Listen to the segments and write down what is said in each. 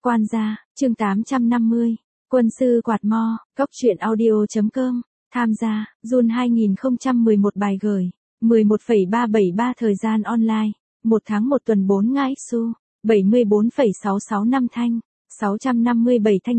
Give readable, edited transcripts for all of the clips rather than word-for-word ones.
Quan gia, chương 850. Quân sư quạt mo, cóc truyện audio.com. Tham gia, Jun 2011 bài gửi, 11,373 thời gian online, 1 tháng 1 tuần 4 ngãi xu, 74,665 thanh, 657 thanh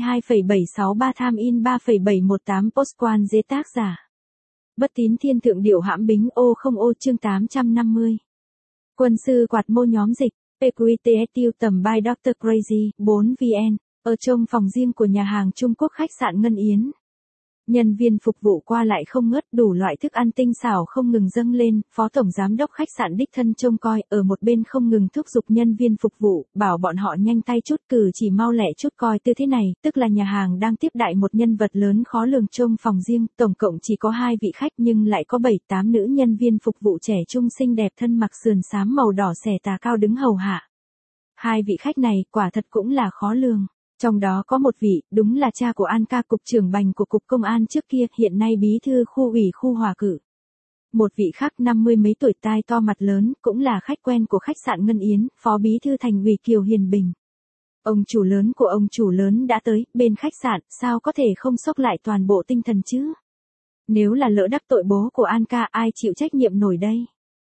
92,763 tham in 3,718 post quan dế tác giả. Bất tín thiên thượng điệu hãm bính ô không ô chương 850. Quân sư quạt mô nhóm dịch, PQTS tiêu tầm by Dr. Crazy, 4 VN, ở trong phòng riêng của nhà hàng Trung Quốc khách sạn Ngân Yến. Nhân viên phục vụ qua lại không ngớt, đủ loại thức ăn tinh xảo không ngừng dâng lên, phó tổng giám đốc khách sạn đích thân trông coi, ở một bên không ngừng thúc giục nhân viên phục vụ, bảo bọn họ nhanh tay chút, cử chỉ mau lẹ chút coi tư thế này, tức là nhà hàng đang tiếp đại một nhân vật lớn khó lường trong phòng riêng, tổng cộng chỉ có 2 vị khách nhưng lại có 7-8 nữ nhân viên phục vụ trẻ trung xinh đẹp thân mặc sườn xám màu đỏ xẻ tà cao đứng hầu hạ. 2 vị khách này quả thật cũng là khó lường. Trong đó có một vị, đúng là cha của An Ca, cục trưởng bành của cục công an trước kia, hiện nay bí thư khu ủy khu Hòa Cử. Một vị khác 50 mấy tuổi, tai to mặt lớn, cũng là khách quen của khách sạn Ngân Yến, phó bí thư thành ủy Kiều Hiền Bình. Ông chủ lớn của ông chủ lớn đã tới, bên khách sạn, sao có thể không sốc lại toàn bộ tinh thần chứ? Nếu là lỡ đắc tội bố của An Ca, ai chịu trách nhiệm nổi đây?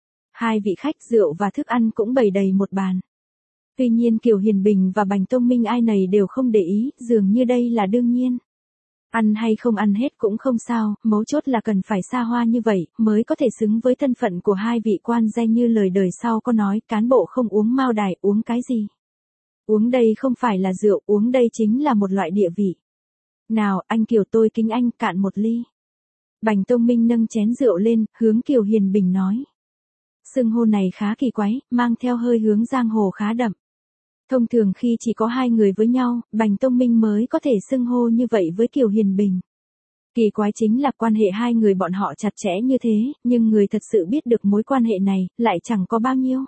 2 vị khách, rượu và thức ăn cũng bày đầy một bàn. Tuy nhiên Kiều Hiền Bình và Bành Tông Minh ai nấy đều không để ý, dường như đây là đương nhiên. Ăn hay không ăn hết cũng không sao, mấu chốt là cần phải xa hoa như vậy, mới có thể xứng với thân phận của 2 vị quan danh như lời đời sau có nói, cán bộ không uống mao đài, uống cái gì? Uống đây không phải là rượu, uống đây chính là một loại địa vị. Nào, anh Kiều tôi kính anh, cạn một ly. Bành Tông Minh nâng chén rượu lên, hướng Kiều Hiền Bình nói. Xưng hô này khá kỳ quái, mang theo hơi hướng giang hồ khá đậm. Thông thường khi chỉ có 2 người với nhau, Bành Tông Minh mới có thể xưng hô như vậy với Kiều Hiền Bình. Kỳ quái chính là quan hệ 2 người bọn họ chặt chẽ như thế, nhưng người thật sự biết được mối quan hệ này, lại chẳng có bao nhiêu.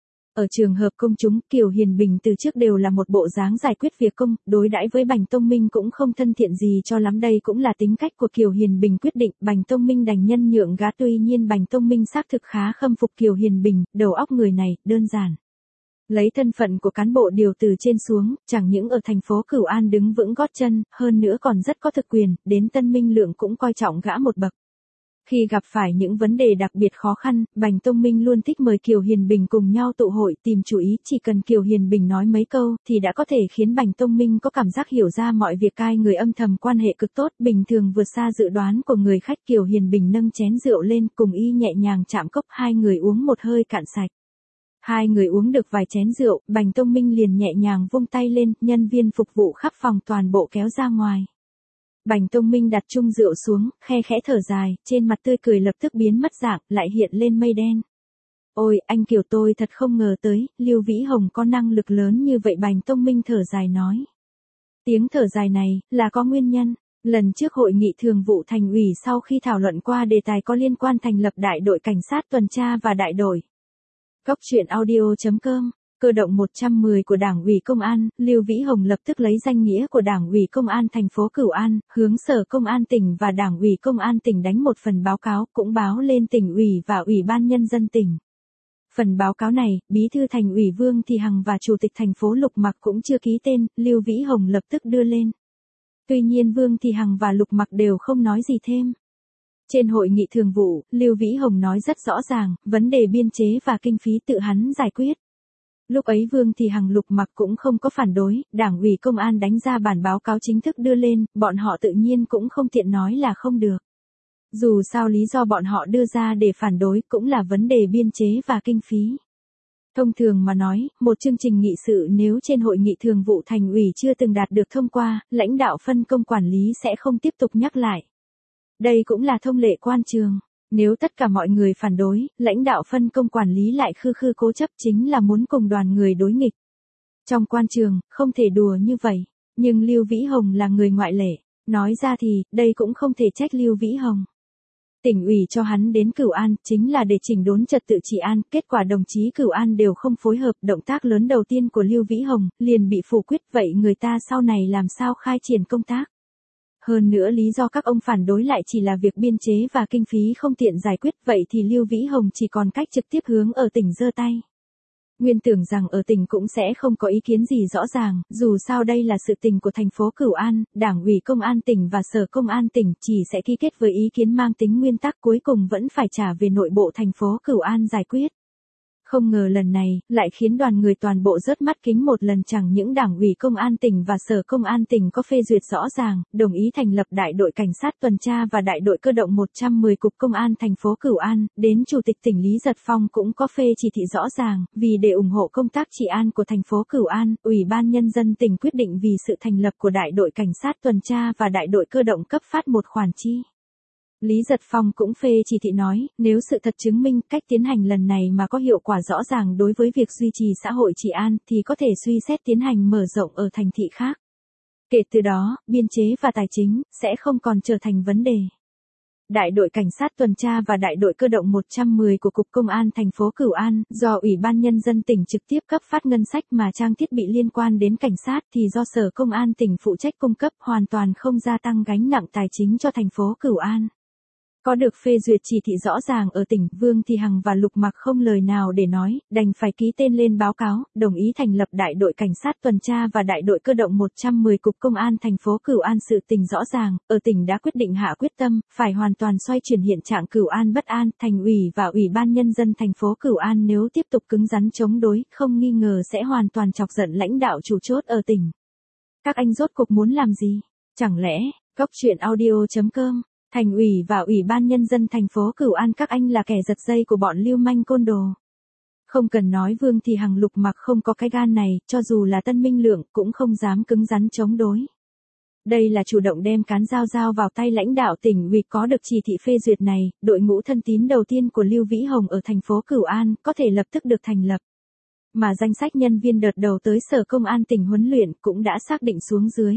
Ở trường hợp công chúng, Kiều Hiền Bình từ trước đều là một bộ dáng giải quyết việc công, đối đãi với Bành Tông Minh cũng không thân thiện gì cho lắm, đây cũng là tính cách của Kiều Hiền Bình quyết định, Bành Tông Minh đành nhân nhượng gã, tuy nhiên Bành Tông Minh xác thực khá khâm phục Kiều Hiền Bình, đầu óc người này, đơn giản. Lấy thân phận của cán bộ điều từ trên xuống, chẳng những ở thành phố Cửu An đứng vững gót chân, hơn nữa còn rất có thực quyền, đến Tân Minh Lượng cũng coi trọng gã một bậc. Khi gặp phải những vấn đề đặc biệt khó khăn, Bành Tông Minh luôn thích mời Kiều Hiền Bình cùng nhau tụ hội tìm chủ ý, chỉ cần Kiều Hiền Bình nói mấy câu thì đã có thể khiến Bành Tông Minh có cảm giác hiểu ra mọi việc, hai người âm thầm quan hệ cực tốt, bình thường vượt xa dự đoán của người khách. Kiều Hiền Bình nâng chén rượu lên, cùng y nhẹ nhàng chạm cốc, 2 người uống một hơi cạn sạch. 2 người uống được vài chén rượu, Bành Tông Minh liền nhẹ nhàng vung tay lên, nhân viên phục vụ khắp phòng toàn bộ kéo ra ngoài. Bành Tông Minh đặt chung rượu xuống, khe khẽ thở dài, trên mặt tươi cười lập tức biến mất dạng, lại hiện lên mây đen. Ôi, anh Kiều tôi thật không ngờ tới, Lưu Vĩ Hồng có năng lực lớn như vậy. Bành Tông Minh thở dài nói. Tiếng thở dài này, là có nguyên nhân. Lần trước hội nghị thường vụ thành ủy sau khi thảo luận qua đề tài có liên quan thành lập đại đội cảnh sát tuần tra và đại đội. Cóc truyện audio.com. Cơ động 110 của Đảng ủy Công an, Lưu Vĩ Hồng lập tức lấy danh nghĩa của Đảng ủy Công an thành phố Cửu An, hướng Sở Công an tỉnh và Đảng ủy Công an tỉnh đánh một phần báo cáo, cũng báo lên tỉnh ủy và Ủy ban Nhân dân tỉnh. Phần báo cáo này, Bí thư Thành ủy Vương Thị Hằng và Chủ tịch thành phố Lục Mặc cũng chưa ký tên, Lưu Vĩ Hồng lập tức đưa lên. Tuy nhiên Vương Thị Hằng và Lục Mặc đều không nói gì thêm. Trên hội nghị thường vụ, Lưu Vĩ Hồng nói rất rõ ràng, vấn đề biên chế và kinh phí tự hắn giải quyết. Lúc ấy Vương Thị Hằng Lục Mặc cũng không có phản đối, Đảng ủy Công an đánh ra bản báo cáo chính thức đưa lên, bọn họ tự nhiên cũng không tiện nói là không được. Dù sao lý do bọn họ đưa ra để phản đối cũng là vấn đề biên chế và kinh phí. Thông thường mà nói, một chương trình nghị sự nếu trên hội nghị thường vụ thành ủy chưa từng đạt được thông qua, lãnh đạo phân công quản lý sẽ không tiếp tục nhắc lại. Đây cũng là thông lệ quan trường. Nếu tất cả mọi người phản đối, lãnh đạo phân công quản lý lại khư khư cố chấp, chính là muốn cùng đoàn người đối nghịch. Trong quan trường, không thể đùa như vậy. Nhưng Lưu Vĩ Hồng là người ngoại lệ. Nói ra thì, đây cũng không thể trách Lưu Vĩ Hồng. Tỉnh ủy cho hắn đến Cửu An, chính là để chỉnh đốn trật tự trị an, kết quả đồng chí Cửu An đều không phối hợp, động tác lớn đầu tiên của Lưu Vĩ Hồng, liền bị phủ quyết, vậy người ta sau này làm sao khai triển công tác? Hơn nữa lý do các ông phản đối lại chỉ là việc biên chế và kinh phí không tiện giải quyết, vậy thì Lưu Vĩ Hồng chỉ còn cách trực tiếp hướng ở tỉnh giơ tay. Nguyên tưởng rằng ở tỉnh cũng sẽ không có ý kiến gì rõ ràng, dù sao đây là sự tình của thành phố Cửu An, Đảng ủy Công an tỉnh và Sở Công an tỉnh chỉ sẽ ký kết với ý kiến mang tính nguyên tắc, cuối cùng vẫn phải trả về nội bộ thành phố Cửu An giải quyết. Không ngờ lần này, lại khiến đoàn người toàn bộ rớt mắt kính một lần, chẳng những Đảng ủy Công an tỉnh và Sở Công an tỉnh có phê duyệt rõ ràng, đồng ý thành lập đại đội cảnh sát tuần tra và đại đội cơ động 110 cục Công an thành phố Cửu An, đến Chủ tịch tỉnh Lý Giật Phong cũng có phê chỉ thị rõ ràng, vì để ủng hộ công tác trị an của thành phố Cửu An, Ủy ban Nhân dân tỉnh quyết định vì sự thành lập của đại đội cảnh sát tuần tra và đại đội cơ động cấp phát một khoản chi. Lý Giật Phong cũng phê chỉ thị nói, nếu sự thật chứng minh cách tiến hành lần này mà có hiệu quả rõ ràng đối với việc duy trì xã hội trị an thì có thể suy xét tiến hành mở rộng ở thành thị khác. Kể từ đó, biên chế và tài chính sẽ không còn trở thành vấn đề. Đại đội cảnh sát tuần tra và đại đội cơ động 110 của Cục Công an thành phố Cửu An, do Ủy ban Nhân dân tỉnh trực tiếp cấp phát ngân sách mà trang thiết bị liên quan đến cảnh sát thì do Sở Công an tỉnh phụ trách cung cấp, hoàn toàn không gia tăng gánh nặng tài chính cho thành phố Cửu An. Có được phê duyệt chỉ thị rõ ràng ở tỉnh, Vương Thị Hằng và Lục Mặc không lời nào để nói, đành phải ký tên lên báo cáo, đồng ý thành lập đại đội cảnh sát tuần tra và đại đội cơ động 110 cục Công an thành phố Cửu An. Sự tình rõ ràng, ở tỉnh đã quyết định hạ quyết tâm, phải hoàn toàn xoay chuyển hiện trạng Cửu An bất an, thành ủy và Ủy ban Nhân dân thành phố Cửu An nếu tiếp tục cứng rắn chống đối, không nghi ngờ sẽ hoàn toàn chọc giận lãnh đạo chủ chốt ở tỉnh. Các anh rốt cuộc muốn làm gì? Chẳng lẽ, coctruyện.audio.com Thành ủy và Ủy ban Nhân dân thành phố Cửu An các anh là kẻ giật dây của bọn lưu manh côn đồ. Không cần nói, Vương Thị Hằng Lục Mặc không có cái gan này, cho dù là Tân Minh Lượng cũng không dám cứng rắn chống đối. Đây là chủ động đem cán dao vào tay lãnh đạo tỉnh ủy. Có được chỉ thị phê duyệt này, đội ngũ thân tín đầu tiên của Lưu Vĩ Hồng ở thành phố Cửu An có thể lập tức được thành lập. Mà danh sách nhân viên đợt đầu tới Sở Công an tỉnh huấn luyện cũng đã xác định xuống dưới.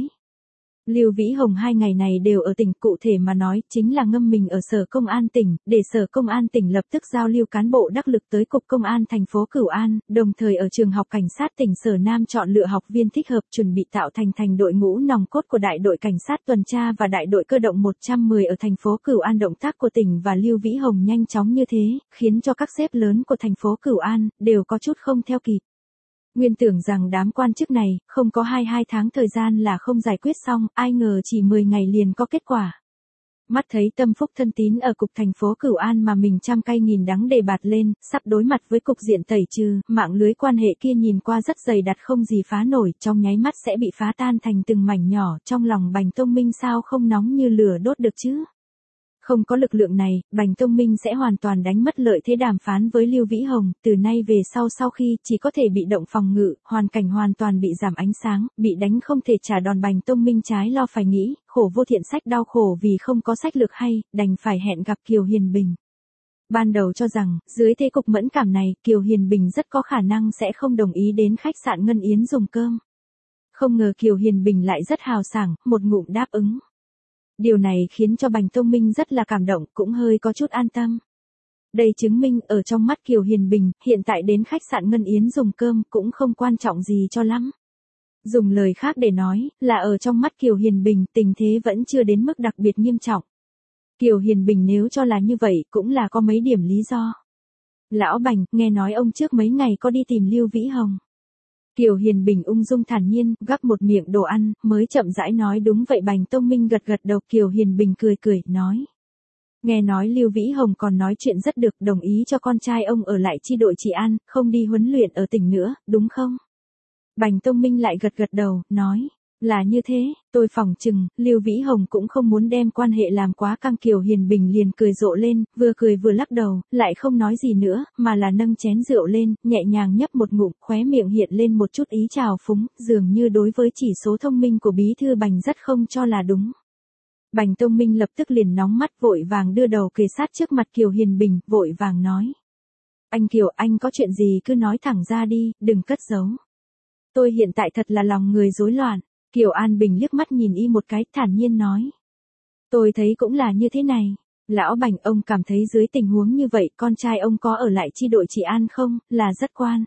Lưu Vĩ Hồng 2 ngày này đều ở tỉnh, cụ thể mà nói, chính là ngâm mình ở Sở Công an tỉnh, để Sở Công an tỉnh lập tức giao lưu cán bộ đắc lực tới Cục Công an thành phố Cửu An, đồng thời ở trường học cảnh sát tỉnh Sở Nam chọn lựa học viên thích hợp, chuẩn bị tạo thành đội ngũ nòng cốt của đại đội cảnh sát tuần tra và đại đội cơ động 110 ở thành phố Cửu An. Động tác của tỉnh và Lưu Vĩ Hồng nhanh chóng như thế, khiến cho các sếp lớn của thành phố Cửu An đều có chút không theo kịp. Nguyên tưởng rằng đám quan chức này, không có 22 tháng thời gian là không giải quyết xong, ai ngờ chỉ 10 ngày liền có kết quả. Mắt thấy tâm phúc thân tín ở cục thành phố Cửu An mà mình trăm cay nghìn đắng đề bạt lên, sắp đối mặt với cục diện tẩy trừ, mạng lưới quan hệ kia nhìn qua rất dày đặc không gì phá nổi, trong nháy mắt sẽ bị phá tan thành từng mảnh nhỏ, trong lòng Bành Tông Minh sao không nóng như lửa đốt được chứ? Không có lực lượng này, Bành Tông Minh sẽ hoàn toàn đánh mất lợi thế đàm phán với Lưu Vĩ Hồng, từ nay về sau khi chỉ có thể bị động phòng ngự, hoàn cảnh hoàn toàn bị giảm ánh sáng, bị đánh không thể trả đòn. Bành Tông Minh trái lo phải nghĩ, khổ vô thiện sách đau khổ vì không có sách lược hay, đành phải hẹn gặp Kiều Hiền Bình. Ban đầu cho rằng, dưới thế cục mẫn cảm này, Kiều Hiền Bình rất có khả năng sẽ không đồng ý đến khách sạn Ngân Yến dùng cơm. Không ngờ Kiều Hiền Bình lại rất hào sảng, một ngụm đáp ứng. Điều này khiến cho Bành Tông Minh rất là cảm động, cũng hơi có chút an tâm. Đây chứng minh ở trong mắt Kiều Hiền Bình, hiện tại đến khách sạn Ngân Yến dùng cơm cũng không quan trọng gì cho lắm. Dùng lời khác để nói, là ở trong mắt Kiều Hiền Bình, tình thế vẫn chưa đến mức đặc biệt nghiêm trọng. Kiều Hiền Bình nếu cho là như vậy, cũng là có mấy điểm lý do. Lão Bành, nghe nói ông trước mấy ngày có đi tìm Lưu Vĩ Hồng. Kiều Hiền Bình ung dung thản nhiên, gắp một miệng đồ ăn, mới chậm rãi nói. Đúng vậy. Bành Tông Minh gật đầu. Kiều Hiền Bình cười, nói. Nghe nói Lưu Vĩ Hồng còn nói chuyện rất được, đồng ý cho con trai ông ở lại chi đội trị an, không đi huấn luyện ở tỉnh nữa, đúng không? Bành Tông Minh lại gật đầu, nói. Là như thế, tôi phỏng chừng, Lưu Vĩ Hồng cũng không muốn đem quan hệ làm quá căng. Kiều Hiền Bình liền cười rộ lên, vừa cười vừa lắc đầu, lại không nói gì nữa, mà là nâng chén rượu lên, nhẹ nhàng nhấp một ngụm, khóe miệng hiện lên một chút ý trào phúng, dường như đối với chỉ số thông minh của bí thư Bành rất không cho là đúng. Bành Tông Minh lập tức liền nóng mắt, vội vàng đưa đầu kề sát trước mặt Kiều Hiền Bình, vội vàng nói. Anh Kiều, anh có chuyện gì cứ nói thẳng ra đi, đừng cất giấu. Tôi hiện tại thật là lòng người rối loạn. Kiều An Bình liếc mắt nhìn y một cái, thản nhiên nói. Tôi thấy cũng là như thế này. Lão Bành, ông cảm thấy dưới tình huống như vậy, con trai ông có ở lại chi đội trị an không, là rất quan.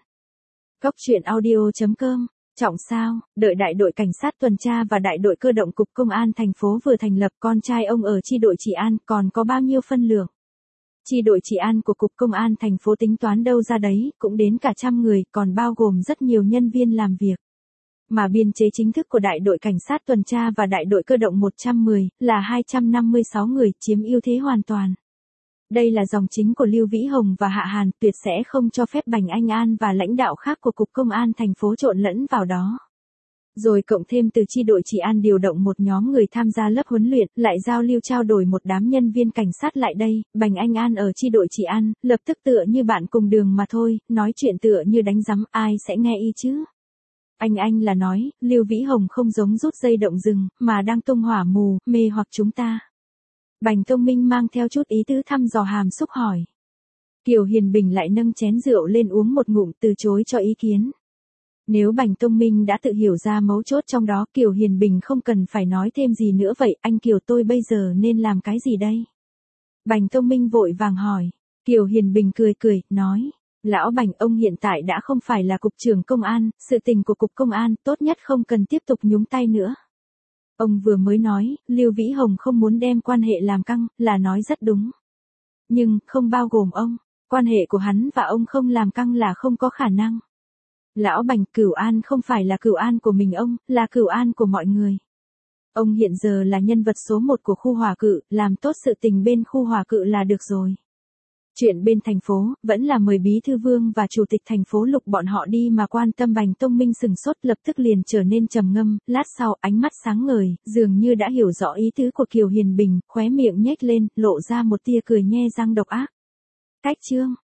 Coctruyện.audio.com Trọng sao, đợi đại đội cảnh sát tuần tra và đại đội cơ động cục công an thành phố vừa thành lập, con trai ông ở chi đội trị an còn có bao nhiêu phân lượng? Chi đội trị an của Cục Công an thành phố tính toán đâu ra đấy, cũng đến cả trăm người, còn bao gồm rất nhiều nhân viên làm việc. Mà biên chế chính thức của đại đội cảnh sát tuần tra và đại đội cơ động 110 là 256 người, chiếm ưu thế hoàn toàn. Đây là dòng chính của Lưu Vĩ Hồng và Hạ Hàn, tuyệt sẽ không cho phép Bành Anh An và lãnh đạo khác của Cục Công an thành phố trộn lẫn vào đó. Rồi cộng thêm từ chi đội trị an điều động một nhóm người tham gia lớp huấn luyện, lại giao lưu trao đổi một đám nhân viên cảnh sát lại đây, Bành Anh An ở chi đội trị an, lập tức tựa như bạn cùng đường mà thôi, nói chuyện tựa như đánh rắm, ai sẽ nghe y chứ. Anh là nói, Lưu Vĩ Hồng không giống rút dây động rừng, mà đang tung hỏa mù, mê hoặc chúng ta. Bành Công Minh mang theo chút ý tứ thăm dò hàm xúc hỏi. Kiều Hiền Bình lại nâng chén rượu lên uống một ngụm từ chối cho ý kiến. Nếu Bành Công Minh đã tự hiểu ra mấu chốt trong đó, Kiều Hiền Bình không cần phải nói thêm gì nữa vậy, anh Kiều tôi bây giờ nên làm cái gì đây? Bành Công Minh vội vàng hỏi. Kiều Hiền Bình cười, nói. Lão Bành, ông hiện tại đã không phải là cục trưởng công an, sự tình của Cục Công an tốt nhất không cần tiếp tục nhúng tay nữa. Ông vừa mới nói, Lưu Vĩ Hồng không muốn đem quan hệ làm căng, là nói rất đúng. Nhưng, không bao gồm ông, quan hệ của hắn và ông không làm căng là không có khả năng. Lão Bành, Cửu An không phải là Cửu An của mình ông, là Cửu An của mọi người. Ông hiện giờ là nhân vật số 1 của khu Hòa Cự, làm tốt sự tình bên khu Hòa Cự là được rồi. Chuyện bên thành phố, vẫn là mời Bí Thư Vương và Chủ tịch thành phố Lục bọn họ đi mà quan tâm. Bành Công Minh sừng sốt lập tức liền trở nên trầm ngâm, lát sau ánh mắt sáng ngời, dường như đã hiểu rõ ý tứ của Kiều Hiền Bình, khóe miệng nhếch lên, lộ ra một tia cười nhe răng độc ác. Cách chương